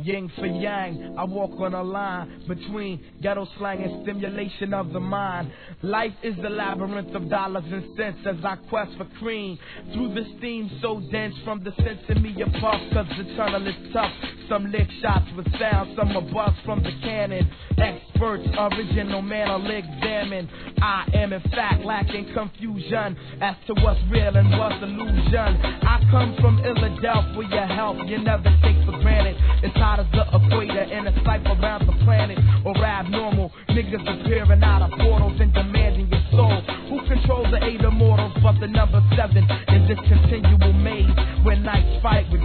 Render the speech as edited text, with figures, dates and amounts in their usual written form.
yin for yang. I walk on a line between ghetto slang and stimulation of the mind. Life is the labyrinth of dollars and cents as I quest for cream through the steam so dense from the sense in me a puff, cause the tunnel is tough. Some lick shots with sound, some are bust from the cannon. Experts, original man, I'll examine. I am in fact lacking confusion as to what's real and what's illusion. I come from Philadelphia, help you never take for granted. It's hot as the equator in a cycle around the planet. Or abnormal niggas appearing out of portals and demanding your soul. Who controls the eight immortals but the number 7 in this continual maze where nights fight with